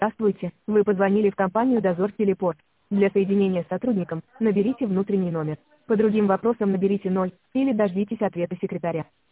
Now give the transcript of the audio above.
Здравствуйте, вы позвонили в компанию «Дозор Телепорт». Для соединения с сотрудником, наберите внутренний номер. По другим вопросам наберите 0, или дождитесь ответа секретаря.